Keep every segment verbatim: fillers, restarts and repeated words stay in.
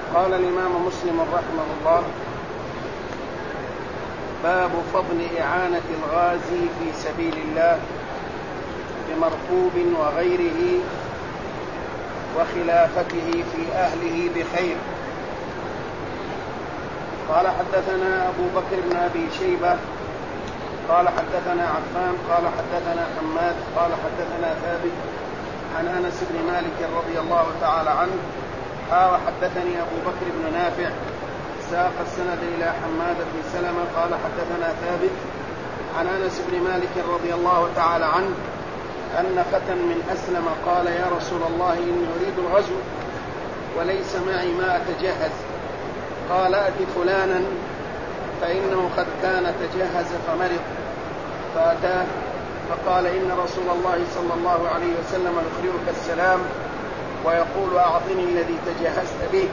قال الإمام مسلم رحمه الله: باب فضل إعانة الغازي في سبيل الله بمركوب وغيره وخلافته في أهله بخير. قال حدثنا أبو بكر بن أبي شيبة قال حدثنا عفان قال حدثنا حماد قال حدثنا ثابت عن أنس بن مالك رضي الله تعالى عنه قال حدثني أبو بكر بن نافع ساق السند إلى حماد بن سلمة قال حدثنا ثابت عن أنس بن مالك رضي الله تعالى عنه أن فتى من أسلم قال: يا رسول الله، إني أريد الغزو وليس معي ما أتجهز. قال: أت فلانا فإنه قد كان تجهز فمرض. فأتاه فقال: إن رسول الله صلى الله عليه وسلم يقرئك السلام ويقول: أعطني الذي تجهزت به.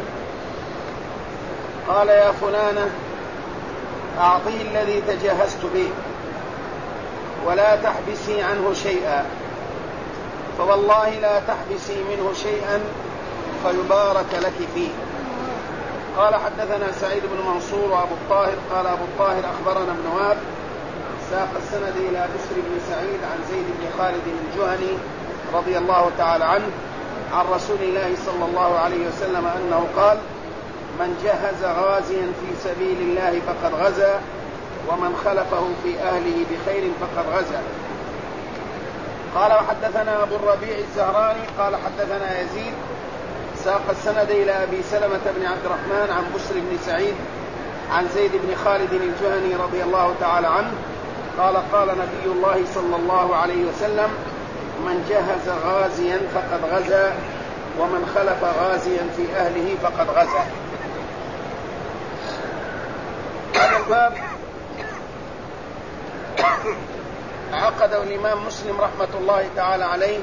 قال: يا فلانة، أعطيه الذي تجهزت به ولا تحبسي عنه شيئا، فوالله لا تحبسي منه شيئا فيبارك لك فيه. قال حدثنا سعيد بن منصور وأبو الطاهر قال أبو الطاهر أخبرنا ابن وهب ساق السند إلى بشر بن سعيد عن زيد بن خالد الجهني رضي الله تعالى عنه عن رسول الله صلى الله عليه وسلم أنه قال: من جهز غازيا في سبيل الله فقد غزا، ومن خلفه في أهله بخير فقد غزا. قال وحدثنا أبو الربيع الزهراني قال حدثنا يزيد ساق السند إلى أبي سلمة بن عبد الرحمن عن بشر بن سعيد عن زيد بن خالد الجهني رضي الله تعالى عنه قال: قال نبي الله صلى الله عليه وسلم: من جهز غازيا فقد غزا، ومن خلف غازيا في أهله فقد غزا. هذا الباب عقده الإمام مسلم رحمة الله تعالى عليه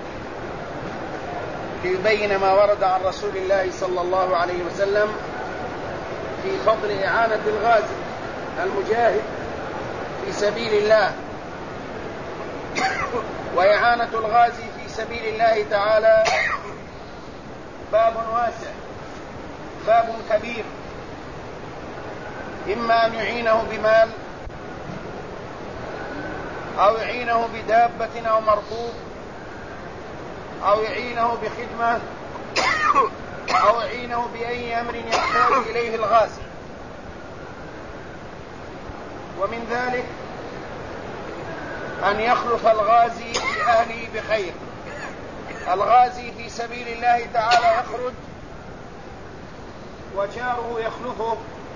ليبين ما ورد عن رسول الله صلى الله عليه وسلم في فضل إعانة الغازي المجاهد في سبيل الله. وإعانة الغازي في سبيل الله تعالى باب واسع، باب كبير، إما أن يعينه بمال أو يعينه بدابة أو مركوب أو يعينه بخدمة أو يعينه بأي أمر يحتاج إليه الغازي. ومن ذلك أن يخلف الغازي في أهله بخير. الغازي في سبيل الله تعالى يخرج وجاره يخلفه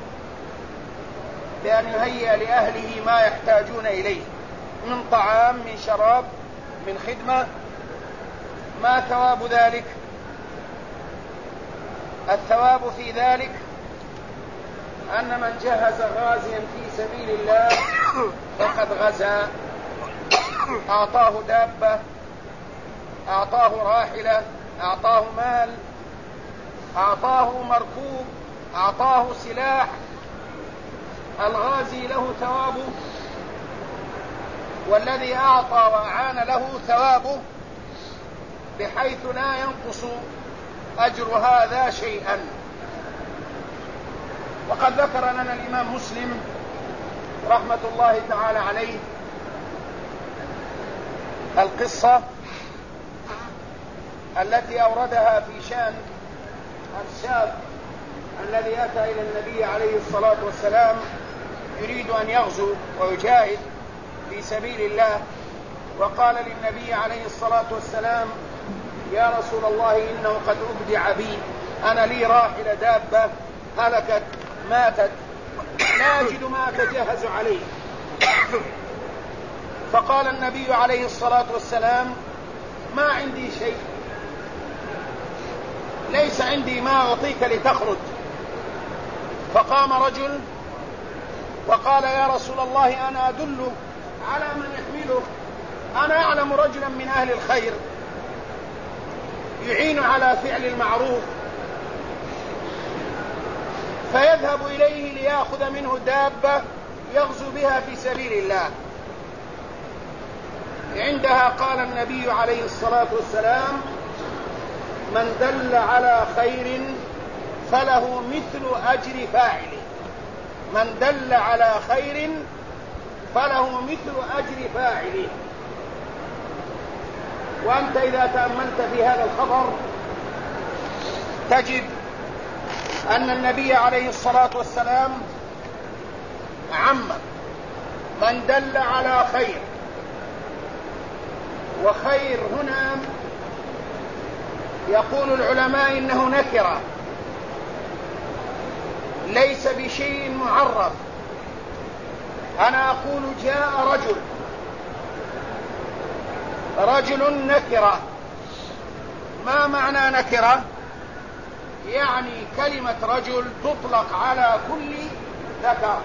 بأن يهيئ لأهله ما يحتاجون إليه من طعام، من شراب، من خدمة. ما ثواب ذلك؟ الثواب في ذلك أن من جهز غازيا في سبيل الله فقد غزا، أعطاه دابة، أعطاه راحلة، أعطاه مال، أعطاه مركوب، أعطاه سلاح. الغازي له ثوابه، والذي أعطى وأعان له ثوابه، بحيث لا ينقص أجر هذا شيئا. وقد ذكر لنا الإمام مسلم رحمة الله تعالى عليه القصة التي أوردها في شأن الشاب الذي أتى إلى النبي عليه الصلاة والسلام يريد أن يغزو ويجاهد في سبيل الله، وقال للنبي عليه الصلاة والسلام: يا رسول الله، إنه قد أبدع بي، أنا لي راحلة دابة هلكت ماتت لا أجد ما أتجهز عليه. فقال النبي عليه الصلاة والسلام: ما عندي شيء، ليس عندي ما أعطيك لتخرج. فقام رجل وقال: يا رسول الله، أنا أدله على من يحمله، أنا أعلم رجلا من أهل الخير يعين على فعل المعروف، فيذهب إليه ليأخذ منه دابة يغزو بها في سبيل الله. عندها قال النبي عليه الصلاة والسلام: من دل على خير فله مثل أجر فاعله. من دل على خير فله مثل أجر فاعله. وأنت إذا تأملت في هذا الخبر تجد أن النبي عليه الصلاة والسلام عمم من دل على خير. وخير هنا يقول العلماء إنه نكرة ليس بشيء معرف. أنا أقول جاء رجل، رجل نكرة. ما معنى نكرة؟ يعني كلمة رجل تطلق على كل ذكر،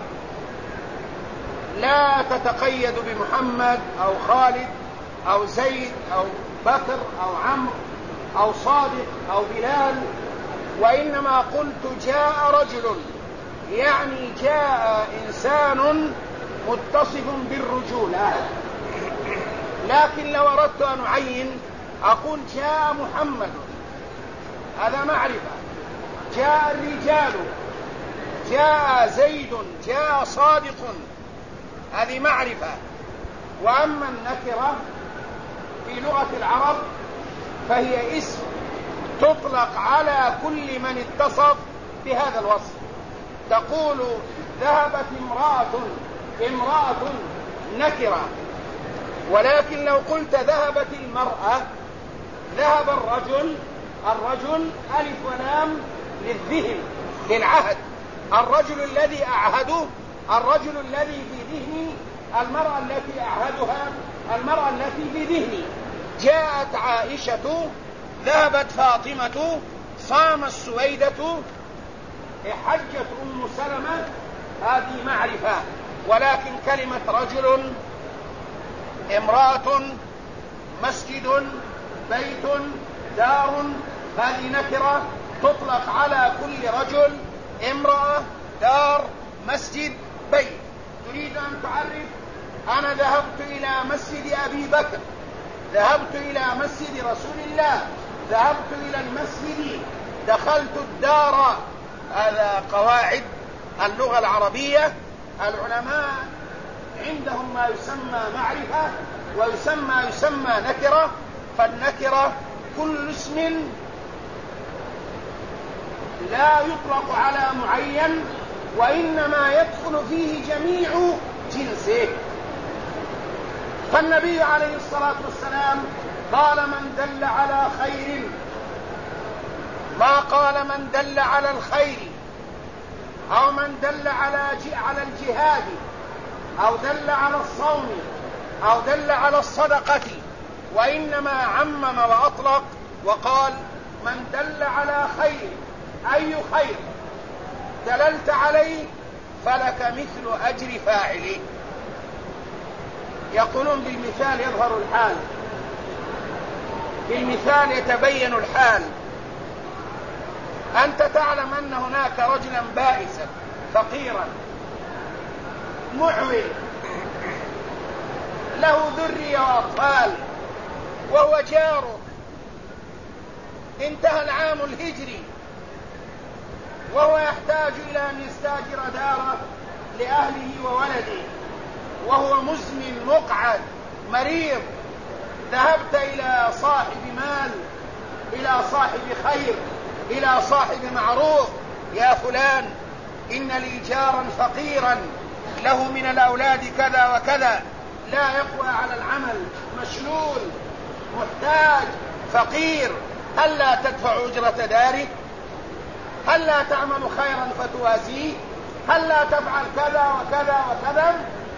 لا تتقيد بمحمد أو خالد أو زيد أو بكر أو عمرو أو صادق أو بلال، وإنما قلت جاء رجل يعني جاء إنسان متصف بالرجولة. لكن لو أردت أن أعين أقول جاء محمد، هذا معرفة. جاء الرجال، جاء زيد، جاء صادق، هذه معرفة. وأما النكرة في لغة العرب فهي اسم تطلق على كل من اتصف بهذا الوصف. تقول ذهبت امرأة، امرأة نكرة. ولكن لو قلت ذهبت المرأة، ذهب الرجل، الرجل ألف ولام للذهن للعهد. الرجل الذي أعهده، الرجل الذي في ذهني، المرأة التي أعهدها، المرأة التي في ذهني. جاءت عائشة، ذهبت فاطمة، صام السويدة، حجت أم سلمة، هذه معرفة. ولكن كلمة رجل، امرأة، مسجد، بيت، دار، هذه نكرة تطلق على كل رجل، امرأة، دار، مسجد، بيت. تريد أن تعرف أنا ذهبت إلى مسجد أبي بكر، ذهبت إلى مسجد رسول الله، ذهبت إلى المسجد، دخلت الدار. هذا قواعد اللغة العربية. العلماء عندهم ما يسمى معرفة ويسمى يسمى نكرة. فالنكرة كل اسم لا يطلق على معين وإنما يدخل فيه جميع جنسه. فالنبي عليه الصلاة والسلام قال من دل على خير، ما قال من دل على الخير أو من دل على على الجهاد أو دل على الصوم أو دل على الصدقة، وإنما عمم وأطلق وقال من دل على خير. أي خير دللت عليه فلك مثل أجر فاعله. يقولون بالمثال يظهر الحال، بالمثال يتبين الحال. أنت تعلم أن هناك رجلا بائسا فقيرا معوي له ذرية وأطفال وهو جارك، انتهى العام الهجري وهو يحتاج إلى أن يستاجر داره لأهله وولده، وهو مزمن مقعد مريض. ذهبت إلى صاحب مال، إلى صاحب خير، إلى صاحب معروف، يا فلان إن لي جارا فقيرا له من الأولاد كذا وكذا، لا يقوى على العمل، مشلول، محتاج، فقير، هل لا تدفع أجرة داره؟ هل لا تعمل خيرا فتوازيه؟ هل لا تفعل كذا وكذا وكذا؟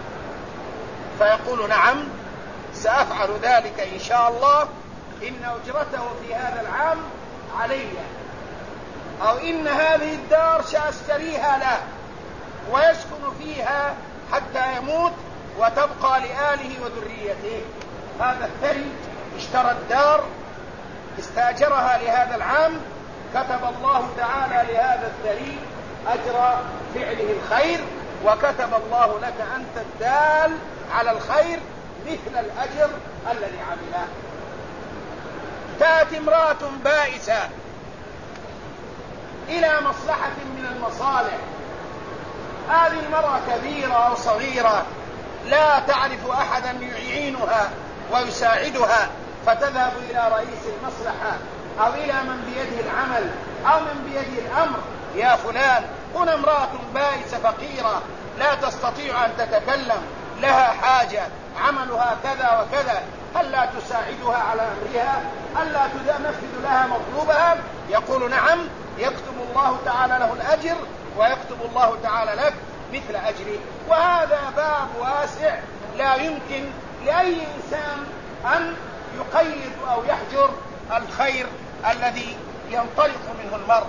فيقول نعم سأفعل ذلك إن شاء الله، إن أجرته في هذا العام علي، أو إن هذه الدار سأشتريها له ويسكن فيها حتى يموت وتبقى لآله وذريته. هذا الثري اشترى الدار، استاجرها لهذا العام، كتب الله تعالى لهذا الثري أجر فعله الخير، وكتب الله لك أنت الدال على الخير مثل الأجر الذي عمله. تأتي امرأة بائسة إلى مصلحة من المصالح. هذه المرأة كبيرة أو صغيرة لا تعرف أحدا يعينها ويساعدها، فتذهب إلى رئيس المصلحة أو إلى من بيده العمل أو من بيده الأمر: يا فلان، هنا امرأة بائسة فقيرة لا تستطيع أن تتكلم، لها حاجة، عملها كذا وكذا، هل لا تساعدها على أمرها؟ هل لا تنفذ لها مطلوبها؟ يقول: نعم. يكتب الله تعالى له الأجر ويكتب الله تعالى لك مثل أجره. وهذا باب واسع لا يمكن لأي إنسان أن يقيد أو يحجر الخير الذي ينطلق منه المرء،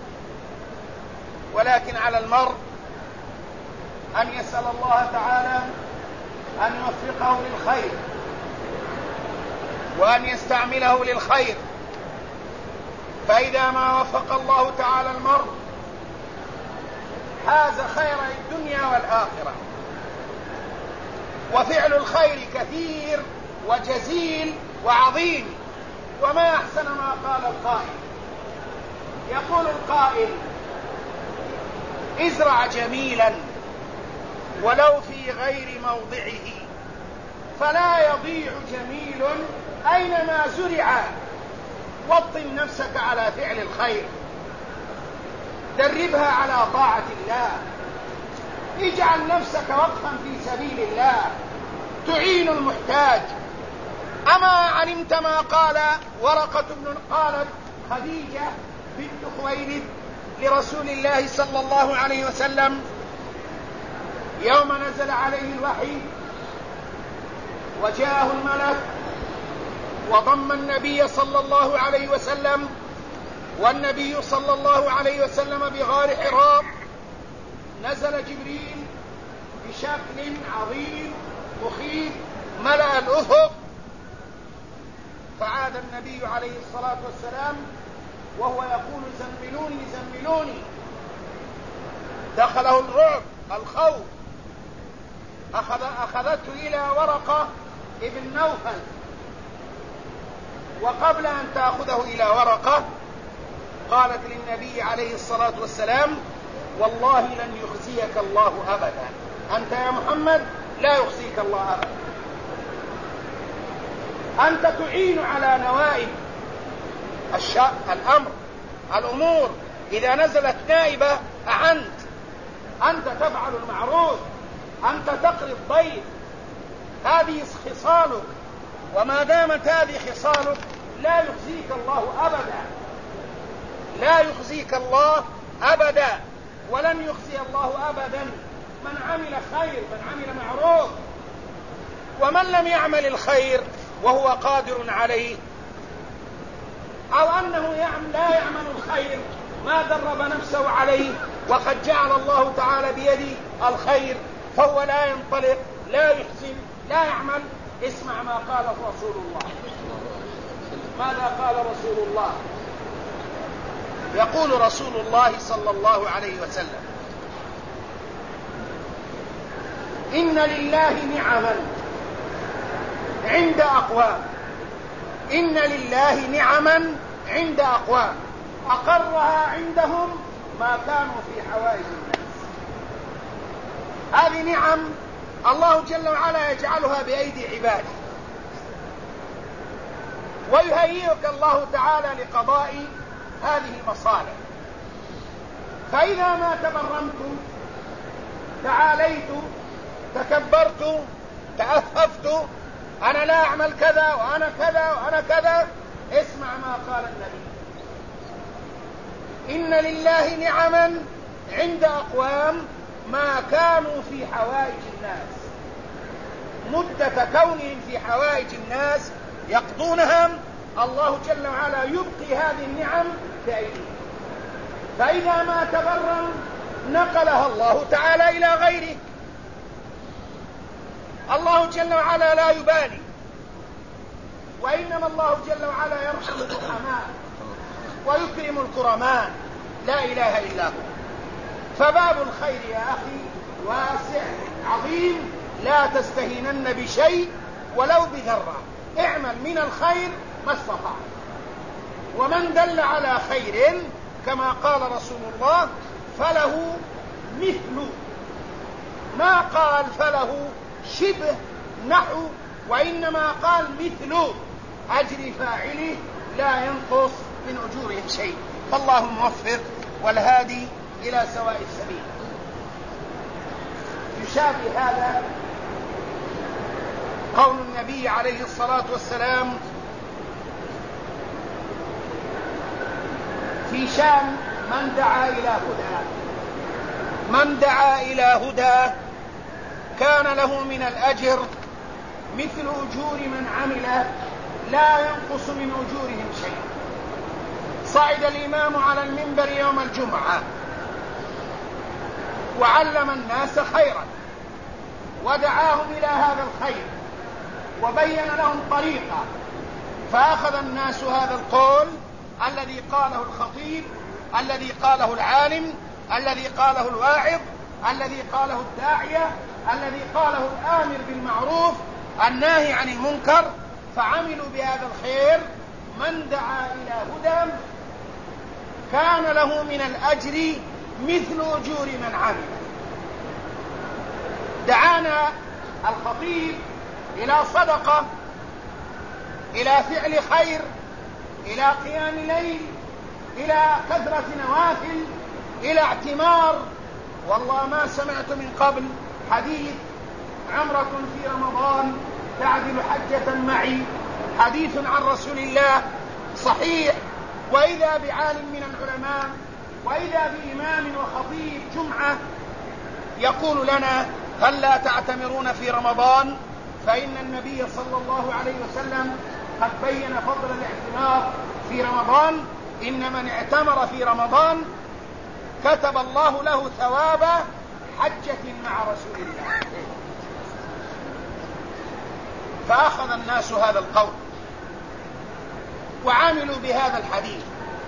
ولكن على المرء أن يسأل الله تعالى أن يوفقه للخير وأن يستعمله للخير، فإذا ما وفق الله تعالى المرء حاز خير الدنيا والآخرة. وفعل الخير كثير وجزيل وعظيم، وما أحسن ما قال القائل. يقول القائل: ازرع جميلا ولو في غير موضعه، فلا يضيع جميل أينما زرع. وطن نفسك على فعل الخير، دربها على طاعة الله، اجعل نفسك وقفا في سبيل الله، تعين المحتاج. أما علمت ما قال ورقة بن قالت خديجة بنت خويلد لرسول الله صلى الله عليه وسلم يوم نزل عليه الوحي وجاءه الملك وضم النبي صلى الله عليه وسلم، والنبي صلى الله عليه وسلم بغار حراء، نزل جبريل بشكل عظيم مخيف ملأ الأفق، فعاد النبي عليه الصلاة والسلام وهو يقول: زملوني زملوني. دخله الرعب الخوف، أخذ أخذته إلى ورقة ابن نوفل، وقبل أن تأخذه إلى ورقة قالت للنبي عليه الصلاة والسلام: والله لن يخزيك الله أبدا، أنت يا محمد لا يخزيك الله أبدا، أنت تعين على نوائب الشأن الأمر الأمور، إذا نزلت نائبة أعنت، أنت تفعل المعروف، أنت تقري الضيف، هذه خصالك، وما دامت هذه خصالك لا يخزيك الله أبدا، لا يخزيك الله أبدا، ولن يخزي الله أبدا من عمل خير، من عمل معروف. ومن لم يعمل الخير وهو قادر عليه، أو أنه يعمل لا يعمل الخير ما درب نفسه عليه، وقد جعل الله تعالى بيده الخير، فهو لا ينطلق، لا يحسن، لا يعمل. اسمع ما قاله رسول الله. ماذا قال رسول الله؟ يقول رسول الله صلى الله عليه وسلم: إن لله نعما عند أقوام، إن لله نعما عند أقوام أقرها عندهم ما كانوا في حوائج الناس. هذه نعم الله جل وعلا يجعلها بأيدي عباده، ويهيئك الله تعالى لقضاء هذه المصالح. فإذا ما تبرمت، تعاليت، تكبرت، تأففت، أنا لا أعمل كذا وأنا كذا وأنا كذا، اسمع ما قال النبي: إن لله نعما عند أقوام ما كانوا في حوائج الناس، مدة كونهم في حوائج الناس يقضونها، الله جل وعلا يبقي هذه النعم بأيديهم. فإذا ما تبرم نقلها الله تعالى إلى غيره. الله جل وعلا لا يبالي، وإنما الله جل وعلا يرحم الرحماء ويكرم الكرماء، لا إله إلا هو. فباب الخير يا أخي واسع عظيم، لا تستهينن بشيء ولو بذرة، اعمل من الخير ما استطعت. ومن دل على خير كما قال رسول الله فله مثل، ما قال فله شبه نحو، وإنما قال مثل أجر فاعله لا ينقص من أجورهم شيء. فالله موفق والهادي إلى سواء السبيل. يشابه هذا قول النبي عليه الصلاة والسلام في شان من دعا إلى هدى: من دعا إلى هدى كان له من الأجر مثل أجور من عمل لا ينقص من أجورهم شيء. صعد الإمام على المنبر يوم الجمعة وعلم الناس خيرا ودعاهم إلى هذا الخير وبين لهم طريقة، فأخذ الناس هذا القول الذي قاله الخطيب، الذي قاله العالم، الذي قاله الواعظ، الذي قاله الداعية، الذي قاله الآمر بالمعروف الناهي عن المنكر، فعملوا بهذا الخير. من دعا إلى هدى كان له من الأجر مثل أجور من عمل. دعانا الخطيب إلى صدقة، إلى فعل خير، إلى قيام ليل، إلى كثرة نوافل، إلى اعتمار. والله ما سمعت من قبل حديث عمرة في رمضان تعدل حجة معي، حديث عن رسول الله صحيح. وإذا بعالم من العلماء، وإذا بإمام وخطيب جمعة يقول لنا: هل لا تعتمرون في رمضان؟ فإن النبي صلى الله عليه وسلم قد بين فضل الاعتمار في رمضان. إن من اعتمر في رمضان كتب الله له ثواب حجة مع رسول الله. فأخذ الناس هذا القول وعملوا بهذا الحديث،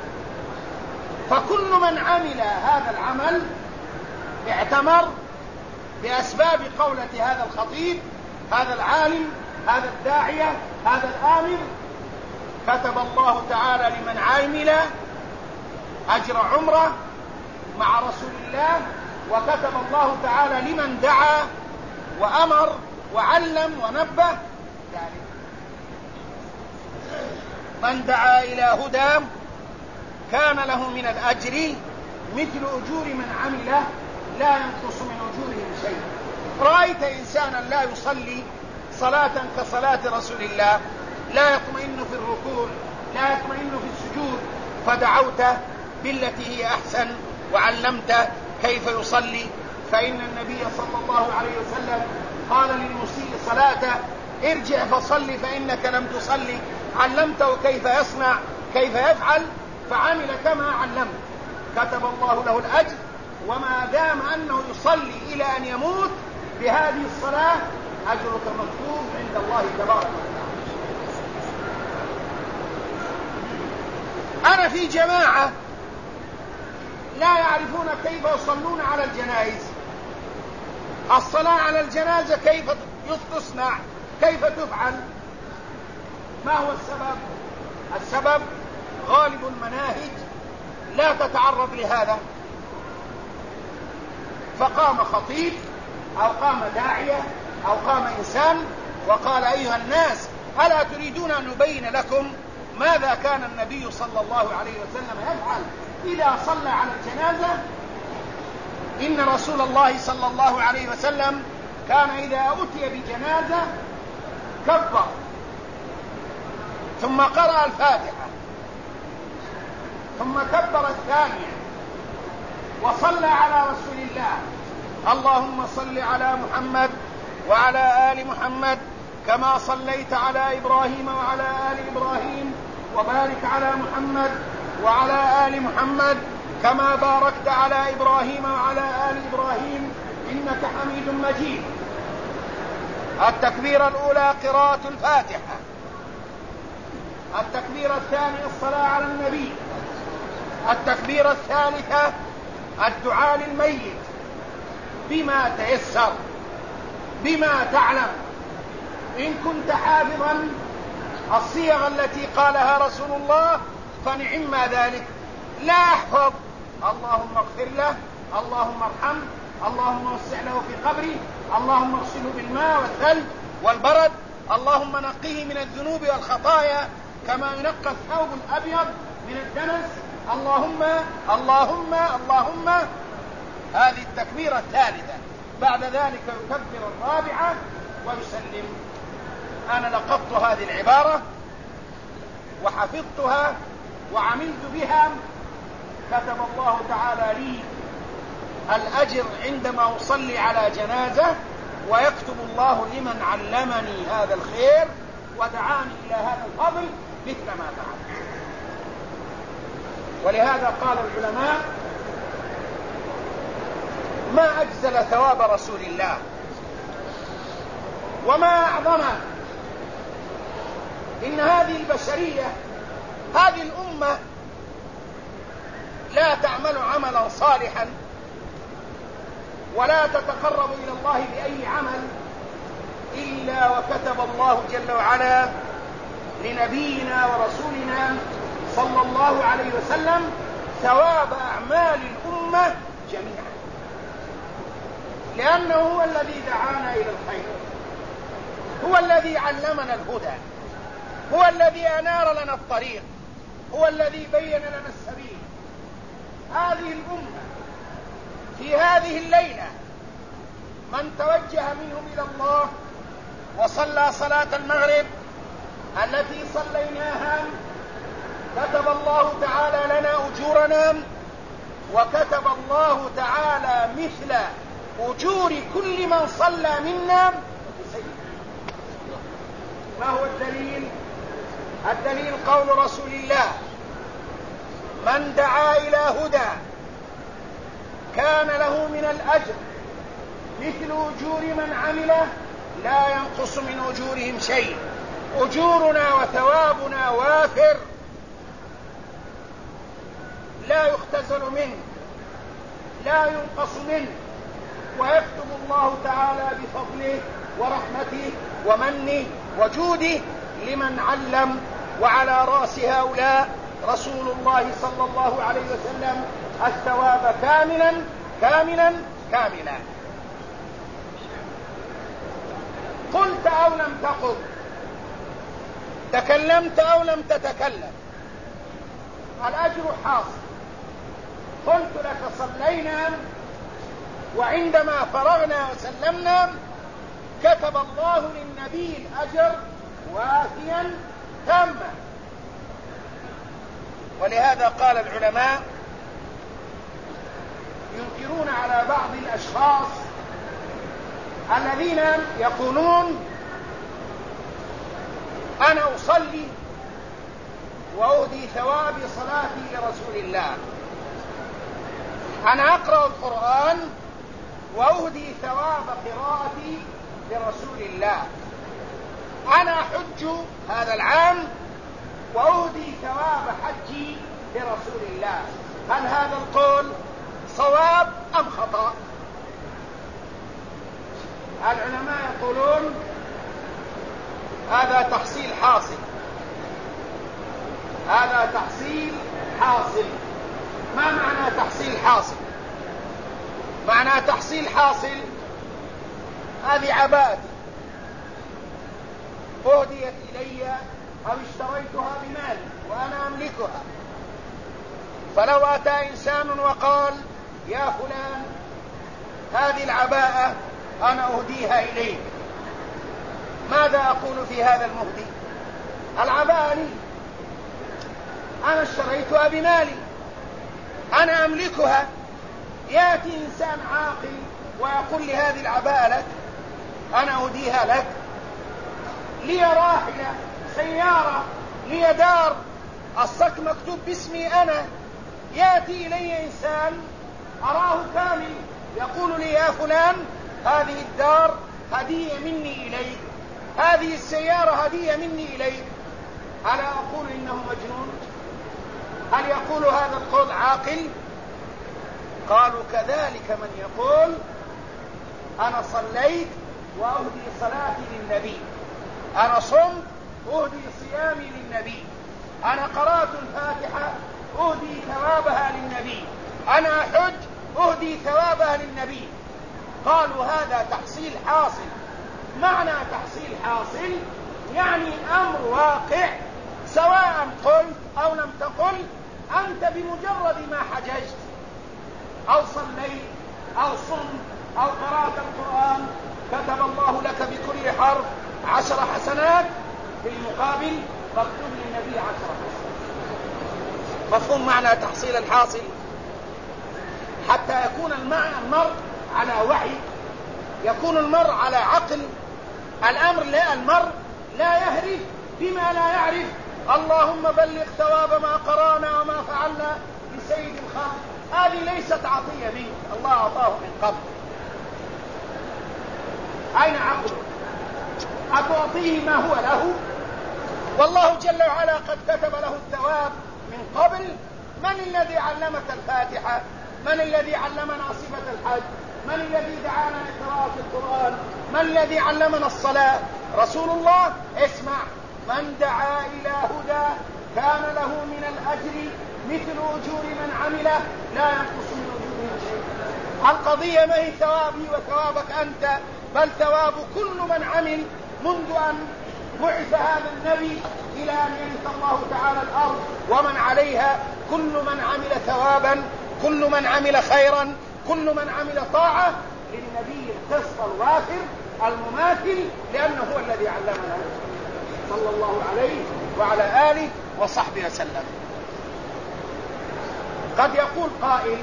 فكل من عمل هذا العمل اعتمر بأسباب قولة هذا الخطيب، هذا العالم، هذا الداعية، هذا الآمر. كتب الله تعالى لمن عمل أجر عمره مع رسول الله، وكتب الله تعالى لمن دعا وأمر وعلم ونبه ذلك. من دعا إلى هدى كان له من الأجر مثل أجور من عمل لا ينقص من أجورهم شيء. رأيت إنسانا لا يصلي صلاة كصلاة رسول الله، لا يطمئن في الركوع، لا يطمئن في السجود، فدعوته بالتي هي أحسن وعلمته كيف يصلي، فإن النبي صلى الله عليه وسلم قال للمسيء صلاته: ارجع فصلي فإنك لم تصلي. علمته كيف يصنع، كيف يفعل، فعمل كما علمت، كتب الله له الأجر. وما دام أنه يصلي إلى أن يموت بهذه الصلاة أجرك مكتوب عند الله تبارك وتعالى. أنا في جماعة لا يعرفون كيف يصلون على الجنائز. الصلاة على الجنازة كيف تصنع، كيف تفعل، ما هو السبب؟ السبب غالب المناهج لا تتعرض لهذا. فقام خطيب أو قام داعية أو قام إنسان وقال: أيها الناس، ألا تريدون أن نبين لكم ماذا كان النبي صلى الله عليه وسلم يفعل إذا صلى على الجنازة؟ إن رسول الله صلى الله عليه وسلم كان إذا أتي بجنازة كبر ثم قرأ الفاتحة ثم كبر الثانية وصلى على رسول الله: اللهم صل على محمد وعلى آل محمد كما صليت على إبراهيم وعلى آل إبراهيم، وبارك على محمد وعلى آل محمد كما باركت على إبراهيم وعلى آل إبراهيم إنك حميد مجيد. التكبيرة الأولى قراءة الفاتحة، التكبيرة الثانية الصلاة على النبي، التكبيرة الثالثة الدعاء للميت بما تيسر بما تعلم. إن كنت حافظا الصيغ التي قالها رسول الله فنعم ذلك، لا أحفظ اللهم اغفر له، اللهم ارحمه، اللهم وسع له في قبره، اللهم اغسله بالماء والثلج والبرد، اللهم نقيه من الذنوب والخطايا كما ينقى الثوب الأبيض من الدنس، اللهم اللهم اللهم. هذه التكبيرة الثالثة. بعد ذلك يكبر الرابعة ويسلم. أنا لقطت هذه العبارة وحفظتها وعملت بها، كتب الله تعالى لي الأجر عندما أصلي على جنازة، ويكتب الله لمن علمني هذا الخير ودعاني إلى هذا الفضل مثل ما فعل. ولهذا قال العلماء: ما أجزل ثواب رسول الله وما أعظمه. إن هذه البشرية، هذه الأمة لا تعمل عملا صالحا ولا تتقرب إلى الله بأي عمل إلا وكتب الله جل وعلا لنبينا ورسولنا صلى الله عليه وسلم ثواب أعمال الأمة جميعا، لأنه هو الذي دعانا إلى الخير، هو الذي علمنا الهدى، هو الذي أنار لنا الطريق، هو الذي بين لنا السبيل. هذه الأمة في هذه الليلة من توجه منهم إلى الله وصلى صلاة المغرب التي صليناها كتب الله تعالى لنا أجورنا، وكتب الله تعالى مثل أجور كل من صلى منا بسيد. ما هو الدليل؟ الدليل قول رسول الله: من دعا إلى هدى كان له من الأجر مثل أجور من عمله لا ينقص من أجورهم شيء. أجورنا وثوابنا وافر لا يختزل منه، لا ينقص منه، ويكتب الله تعالى بفضله ورحمته ومنه وجوده لمن علم. وعلى رأس هؤلاء رسول الله صلى الله عليه وسلم الثواب كاملا كاملا كاملا. قلت أو لم تقل، تكلمت أو لم تتكلم، الأجر حاصل. قلت لك صلينا، وعندما فرغنا وسلمنا كتب الله للنبي الأجر وافيا تاما. ولهذا قال العلماء ينكرون على بعض الأشخاص الذين يقولون: أنا أصلي وأهدي ثواب صلاتي لرسول الله، أنا أقرأ القرآن وأهدي ثواب قراءتي لرسول الله، أنا أحج هذا العام وأهدي ثواب حجي لرسول الله. هل هذا القول صواب أم خطأ؟ العلماء يقولون هذا تحصيل حاصل، هذا تحصيل حاصل. ما معنى تحصيل حاصل؟ معنى تحصيل حاصل: هذه عباءتي أهديت إلي أو اشتريتها بمالي وأنا أملكها، فلو أتى إنسان وقال: يا فلان هذه العباءة أنا أهديها إليك، ماذا أقول في هذا المهدي؟ العباءة لي، أنا اشتريتها بمالي، أنا أملكها. يأتي إنسان عاقل ويقول لي: هذه العباءة لك، أنا أهديها لك، لي راحلة، سيارة، لي دار، الصك مكتوب باسمي أنا. يأتي إلي إنسان أراه كامل يقول لي: يا فلان هذه الدار هدية مني إليك، هذه السيارة هدية مني إليك، ألا أقول إنه مجنون؟ هل يقول هذا القول عاقل؟ قالوا: كذلك من يقول: أنا صليت وأهدي صلاتي للنبي، أنا صمت أهدي صيامي للنبي، أنا قرأت الفاتحة أهدي ثوابها للنبي، أنا أحج أهدي ثوابها للنبي. قالوا هذا تحصيل حاصل. معنى تحصيل حاصل يعني أمر واقع، سواء قلت أو لم تقل، أنت بمجرد ما حججت أو صليت أو صمت أو قرأت القرآن كتب الله لك بكل حرف عشر حسنات، في المقابل مكتوب للنبي عشر حسنات. مفهوم معنى تحصيل الحاصل؟ حتى يكون المرء على وعي، يكون المرء على عقل. الأمر لا، المرء لا يهرف بما لا يعرف. اللهم بلغ ثواب ما قرانا وما فعلنا لسيد الخلق، هذه ليست عطية منك، الله أعطاه من قبل. أين عقله؟ أتعطيه ما هو له؟ والله جل وعلا قد كتب له الثواب من قبل. من الذي علمك الفاتحة؟ من الذي علمنا صفة الحج؟ من الذي دعانا لقراءة القرآن؟ من الذي علمنا الصلاة؟ رسول الله. اسمع، من دعا إلى هدى كان له من الأجر مثل أجور من عمله لا ينقص من أجورهم شيئا. القضية ما هي ثوابي وثوابك أنت، بل ثواب كل من عمل منذ أن بعث هذا النبي إلى أن يرث الله تعالى الأرض ومن عليها. كل من عمل ثوابا، كل من عمل خيرا، كل من عمل طاعة للنبي القسط الوافر المماثل، لأنه هو الذي علمنا صلى الله عليه وعلى آله وصحبه وسلم. قد يقول قائل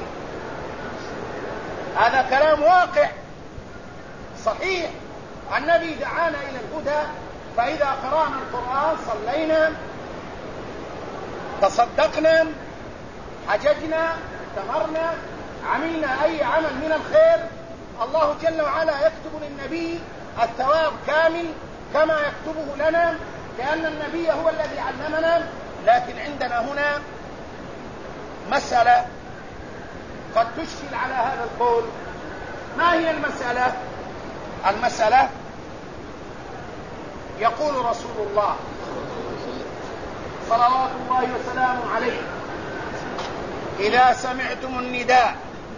هذا كلام واقع صحيح، النبي دعانا إلى الهدى، فإذا قرأنا القرآن صلينا، تصدقنا، حججنا، تمرنا، عملنا أي عمل من الخير، الله جل وعلا يكتب للنبي الثواب كامل كما يكتبه لنا، لأن النبي هو الذي علمنا. لكن عندنا هنا مسألة قد تشكل على هذا القول. ما هي المسألة؟ المسألة يقول رسول الله صلوات الله وسلامه عليه: إذا سمعتم النداء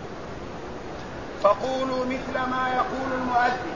فقولوا مثل ما يقول المؤذن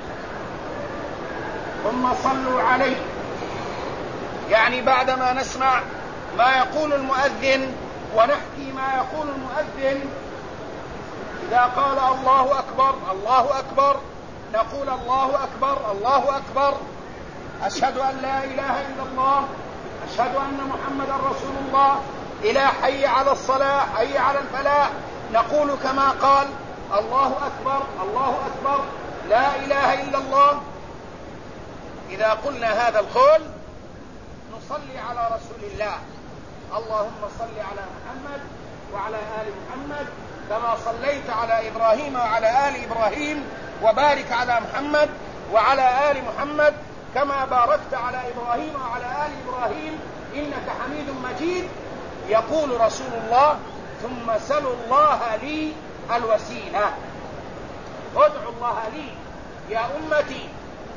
ثم صلوا عليه. يعني بعدما نسمع ما يقول المؤذن ونحكي ما يقول المؤذن، إذا قال الله أكبر الله أكبر نقول الله أكبر الله أكبر، أشهد أن لا إله إلا الله، أشهد أن محمدا رسول الله، إلى حي على الصلاة حي على الفلاح نقول كما قال الله أكبر الله أكبر لا إله إلا الله. إذا قلنا هذا القول نصلي على رسول الله: اللهم صل على محمد وعلى آل محمد كما صليت على إبراهيم وعلى آل إبراهيم، وبارك على محمد وعلى آل محمد كما باركت على إبراهيم وعلى آل إبراهيم إنك حميد مجيد. يقول رسول الله: ثم سلوا الله لي الوسيلة. ادعوا الله لي يا أمتي،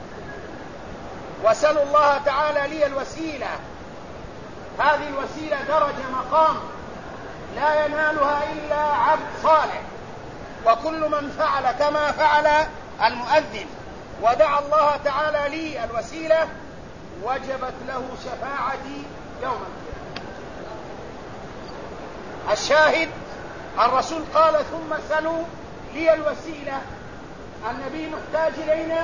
وسلوا الله تعالى لي الوسيلة. هذه الوسيلة درجة مقام لا ينالها إلا عبد صالح، وكل من فعل كما فعل المؤذن ودعا الله تعالى لي الوسيلة وجبت له شفاعتي يوم القيامة. الشاهد الرسول قال: ثم سلوا لي الوسيلة. النبي محتاج إلينا،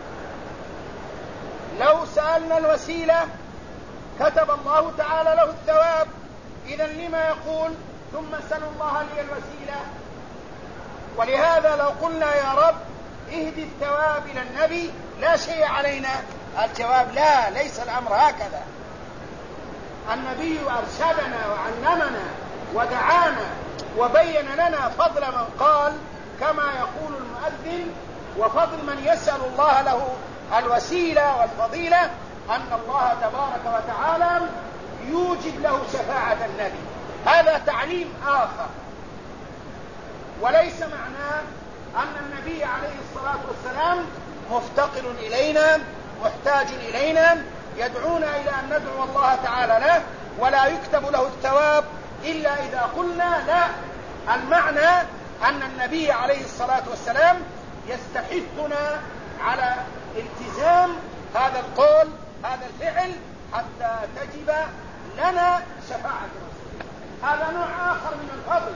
لو سألنا الوسيلة كتب الله تعالى له الثواب. إذن لما يقول ثم سلوا الله لي الوسيلة؟ ولهذا لو قلنا يا رب اهدي الثواب إلى النبي لا شيء علينا، الجواب لا، ليس الأمر هكذا. النبي أرشدنا وعلمنا ودعانا وبين لنا فضل من قال كما يقول المؤذن، وفضل من يسأل الله له الوسيلة والفضيلة، أن الله تبارك وتعالى يوجب له شفاعة النبي. هذا تعليم آخر، وليس معناه أن النبي عليه الصلاة والسلام مفتقر إلينا محتاج إلينا يدعونا إلى أن ندعو الله تعالى له، ولا يكتب له الثواب إلا إذا قلنا لا، المعنى أن النبي عليه الصلاة والسلام يستحثنا على التزام هذا القول هذا الفعل حتى تجب لنا شفاعة رسول. هذا نوع آخر من الفضل.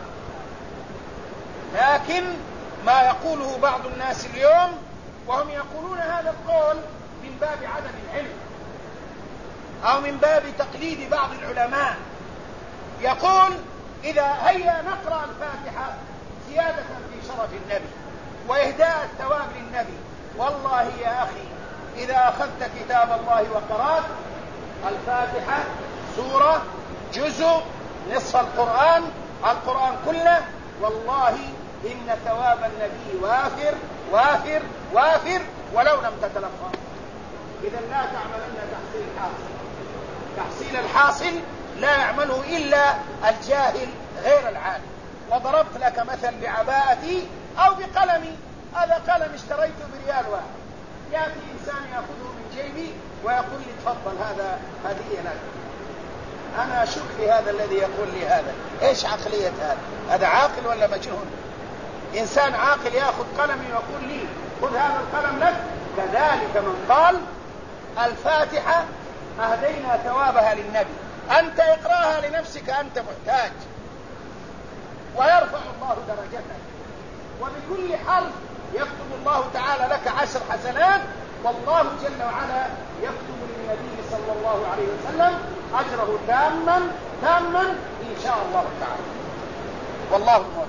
لكن ما يقوله بعض الناس اليوم وهم يقولون هذا القول من باب عدم العلم أو من باب تقليد بعض العلماء، يقول إذا هيا نقرأ الفاتحة زيادة في شرف النبي وإهداء الثواب للنبي. والله يا أخي إذا أخذت كتاب الله وقرأت الفاتحة سورة جزء نصف القرآن القرآن كله، والله إن ثواب النبي وافر وافر وافر ولو لم تتلقى. إذا لا تعملن تحصيل الحاصل. تحصيل الحاصل لا يعمله إلا الجاهل غير العالم. وضربت لك مثل بعباءتي أو بقلمي. هذا قلم اشتريته بريال واحد، يأتي إنسان يأخذه من جيبي ويقول لي تفضل هذا هدية لك. أنا أشك في هذا الذي يقول لي هذا. إيش عقلية هذا؟ هذا عاقل ولا مجنون؟ إنسان عاقل يأخذ قلمي ويقول لي خذ هذا القلم لك. كذلك من قال الفاتحة أهدينا ثوابها للنبي، أنت اقرأها لنفسك، أنت محتاج، ويرفع الله درجتك، وبكل حرف يكتب الله تعالى لك عشر حسنات، والله جل وعلا يكتب للنبي صلى الله عليه وسلم أجره تاما تاما إن شاء الله تعالى، والله موفق.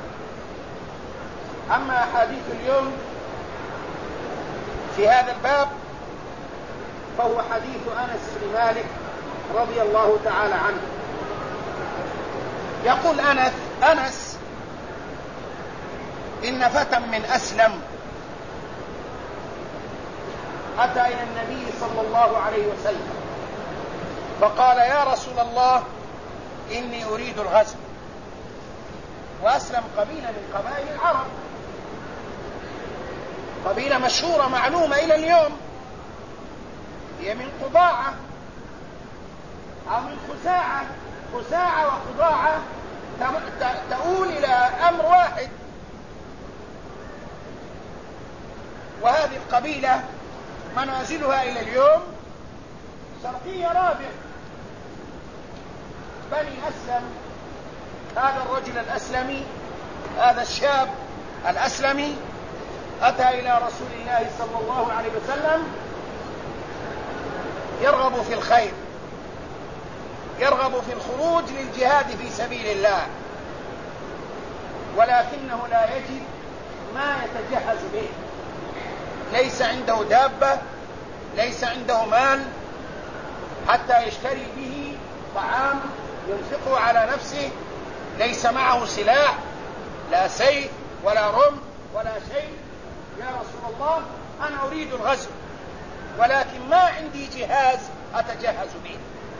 أما حديث اليوم في هذا الباب فهو حديث أنس بن مالك رضي الله تعالى عنه. يقول أنس أنس إن فتى من أسلم أتى إلى النبي صلى الله عليه وسلم فقال يا رسول الله إني أريد الغزو. وأسلم قبيلة من قبائل العرب، قبيلة مشهورة معلومة إلى اليوم، هي من قضاعة أو من خزاعة. خزاعة وقضاعة تؤول إلى أمر واحد. وهذه القبيلة منازلها إلى اليوم شرقية رابع. بني أسلم، هذا الرجل الأسلمي هذا الشاب الأسلمي أتى إلى رسول الله صلى الله عليه وسلم يرغب في الخير، يرغب في الخروج للجهاد في سبيل الله، ولكنه لا يجد ما يتجهز به. ليس عنده دابة، ليس عنده مال حتى يشتري به طعام ينفقه على نفسه، ليس معه سلاح، لا سيف ولا رمح ولا شيء. يا رسول الله أنا أريد الغزو ولكن ما عندي جهاز أتجهز به.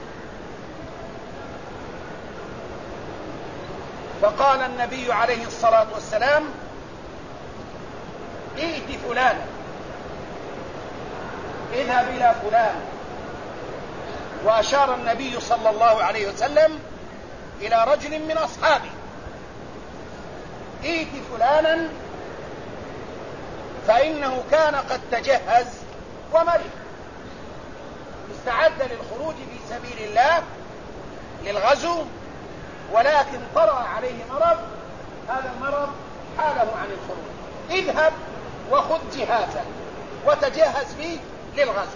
فقال النبي عليه الصلاة والسلام ائت فلانا، اذهب إلى فلان. وأشار النبي صلى الله عليه وسلم إلى رجل من أصحابه، ائت فلانا فإنه كان قد تجهز ومرض، استعد للخروج في سبيل الله للغزو، ولكن طرأ عليه مرض، هذا المرض حاله عن الخروج. اذهب وخذ جهازا وتجهز به للغزو.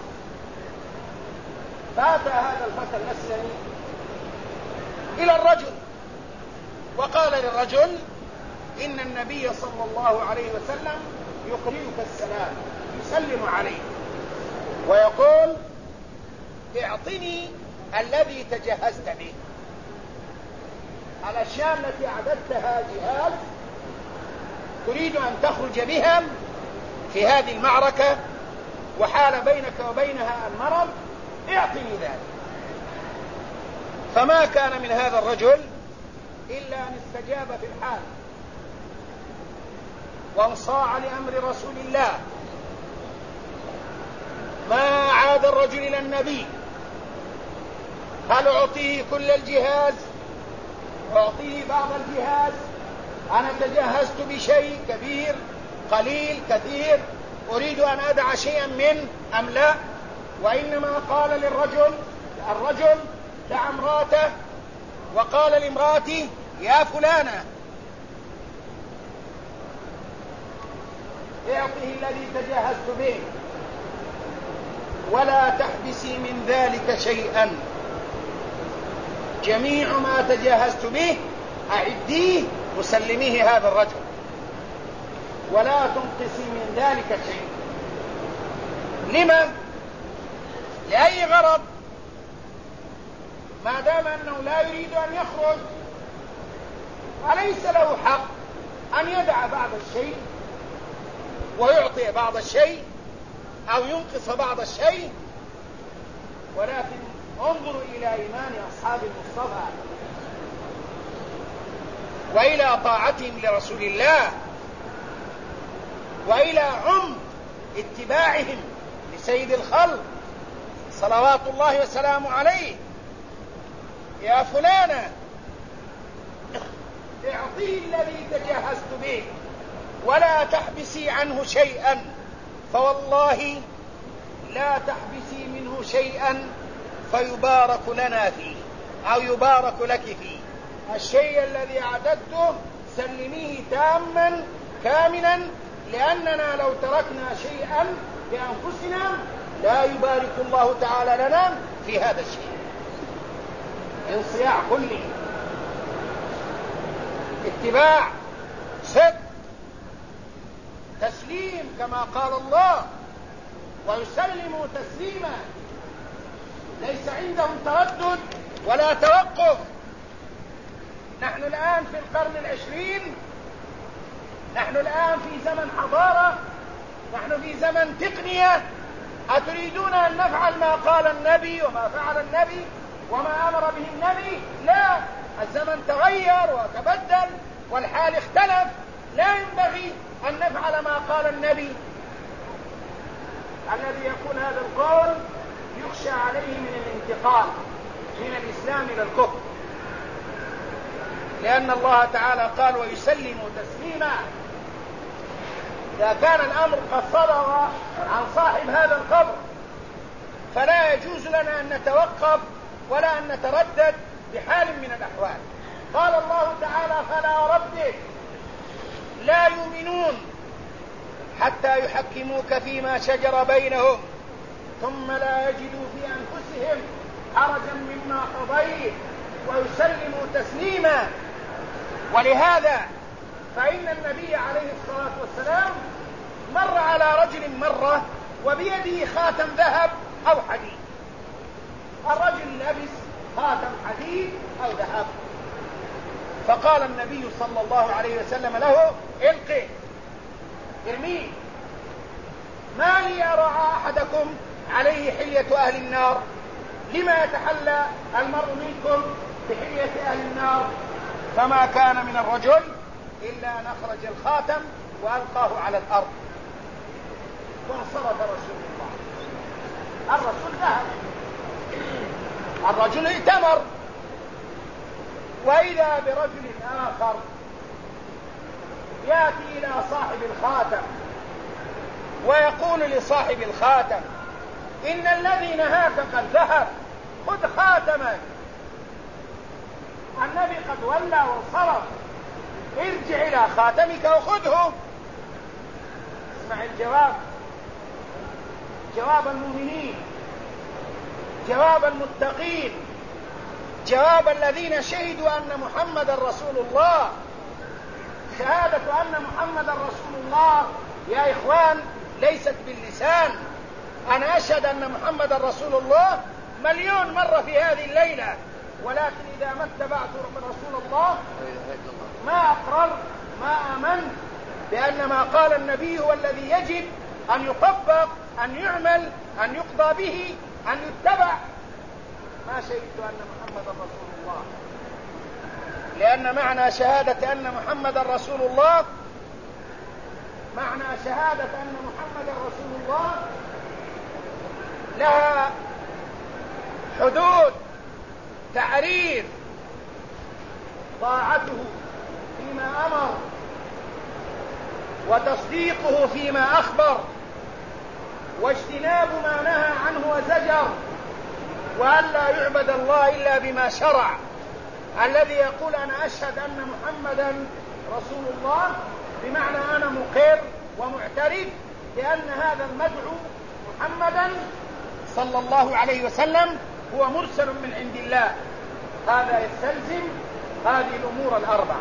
فأتى هذا الفتى الأسلمي إلى الرجل وقال للرجل إن النبي صلى الله عليه وسلم يقرئك السلام، يسلم عليه ويقول اعطني الذي تجهزت به، الأشياء التي أعددتها جهاز تريد أن تخرج بها في هذه المعركة وحال بينك وبينها المرض، اعطني ذلك. فما كان من هذا الرجل إلا أن استجاب في الحال وانصاع لأمر رسول الله. ما عاد الرجل إلى النبي هل أعطيه كل الجهاز أعطيه بعض الجهاز، أنا تجهزت بشيء كبير قليل كثير، أريد أن أدع شيئا من أم لا؟ وإنما قال للرجل الرجل دع امرأته، وقال لامرأته يا فلانة اعطه الذي تجهزت به ولا تحبسي من ذلك شيئا، جميع ما تجهزت به أعديه وسلميه هذا الرجل ولا تنقصي من ذلك شيء. لما؟ لأي غرض؟ ما دام أنه لا يريد أن يخرج أليس له حق أن يدع بعض الشيء ويعطي بعض الشيء أو ينقص بعض الشيء؟ ولكن انظروا إلى إيمان أصحاب المصطفى وإلى طاعتهم لرسول الله وإلى عمق اتباعهم لسيد الخلق صلوات الله وسلامه عليه. يا فلانة اعطيه الذي تجهزت به ولا تحبسي عنه شيئا، فوالله لا تحبسي منه شيئا فيبارك لنا فيه أو يبارك لك فيه. الشيء الذي أعددته سلميه تاما كاملا، لأننا لو تركنا شيئا لأنفسنا لا يبارك الله تعالى لنا في هذا الشيء. انصياع كلي، اتباع، صدق، تسليم كما قال الله ويسلموا تسليما، ليس عندهم تردد ولا توقف. نحن الآن في القرن العشرين، نحن الآن في زمن حضارة، نحن في زمن تقنية. أتريدون أن نفعل ما قال النبي وما فعل النبي وما أمر به النبي؟ لا، الزمن تغير وتبدل والحال اختلف، لا ينبغي أن نفعل ما قال النبي. الذي يقول هذا القول يخشى عليه من الانتقال من الإسلام إلى الكفر، لأن الله تعالى قال ويسلموا تسليما. إذا كان الأمر قد صدر عن صاحب هذا القبر فلا يجوز لنا أن نتوقف ولا أن نتردد بحال من الأحوال. قال الله تعالى فلا وربك لا يؤمنون حتى يحكموك فيما شجر بينهم ثم لا يجدوا في أنفسهم حرجا مما قضيت ويسلموا تسليما. ولهذا فإن النبي عليه الصلاة والسلام مر على رجل مرة وبيده خاتم ذهب أو حديد، الرجل لبس خاتم حديد أو ذهب، فقال النبي صلى الله عليه وسلم له القه ارميه، ما لي أرى أحدكم عليه حلية أهل النار، لما يتحلى المرء منكم بحلية أهل النار؟ فما كان من الرجل إلا أن أخرج الخاتم وألقاه على الأرض وانصرف رسول الله. الرسول ذهب، الرجل ائتمر، وإذا برجل آخر يأتي إلى صاحب الخاتم ويقول لصاحب الخاتم إن الذي نهاك قد ذهب، خذ خاتمك. النبي قد ولى وانصرف، ارجع إلى خاتمك وخذه. اسمع الجواب، جواب المؤمنين، جواب المتقين، جواب الذين شهدوا أن محمد رسول الله. شهادة أن محمد رسول الله يا إخوان ليست باللسان. أنا أشهد أن محمد رسول الله مليون مرة في هذه الليلة، ولكن إذا ما اتبعت رسول الله ما أقرر ما آمنت بأن ما قال النبي هو الذي يجب أن يطبق، أن يعمل، أن يقضى به، أن يتبع. ما شهدت أن محمد رسول الله، لأن معنى شهادة أن محمد رسول الله، معنى شهادة أن محمد رسول الله لها حدود تعريف طاعته فيما أمر وتصديقه فيما أخبر واجتناب ما نهى عنه وزجر، وأن لا يعبد الله إلا بما شرع. الذي يقول أنا أشهد أن محمدا رسول الله بمعنى أنا مقر ومعترف لأن هذا المدعو محمدا صلى الله عليه وسلم هو مرسل من عند الله. هذا يستلزم هذه الأمور الأربعة: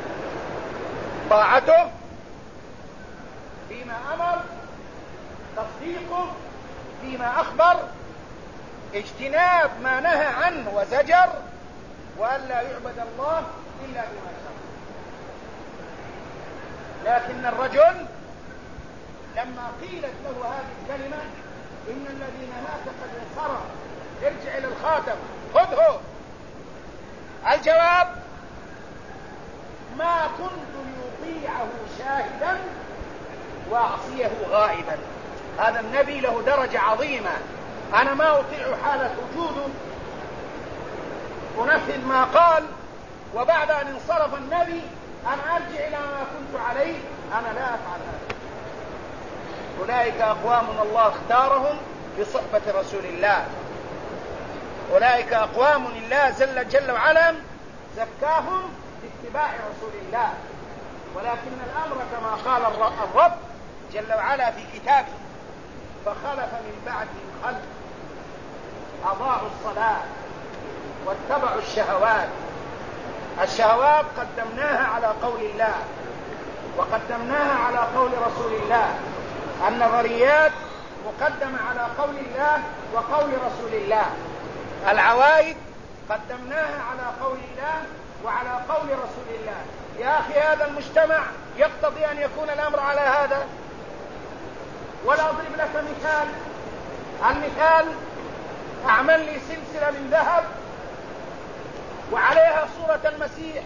طاعته فيما أمر، تصديقه فيما أخبر، اجتناب ما نهى عنه وزجر، وأن لا يعبد الله إلا بما شرع. لكن الرجل لما قيلت له هذه الكلمة إن الذي نهاك قد انصرف ارجع إلى الخاتم خذه، الجواب: ما كنت لأطيعه شاهدا وأعصيه غائبا. هذا النبي له درجة عظيمة، أنا ما أطيع حالة وجوده ونفذ ما قال، وبعد أن انصرف النبي أنا أرجع إلى ما كنت عليه، أنا لا أفعل هذا. أولئك أقوام الله اختارهم بصحبة رسول الله، أولئك أقوام الله جل جل وعلا زكاهم باتباع رسول الله. ولكن الأمر كما قال الرب جل وعلا في كتابه: فخلف من بعدهم خلف أضاعوا الصلاة واتبعوا الشهوات. الشهوات قدمناها على قول الله وقدمناها على قول رسول الله، النظريات مقدمة على قول الله وقول رسول الله، العوائد قدمناها على قول الله وعلى قول رسول الله. يا أخي هذا المجتمع يقتضي أن يكون الأمر على هذا. ولا أضرب لك مثال، المثال: أعمل لي سلسلة من ذهب وعليها صورة المسيح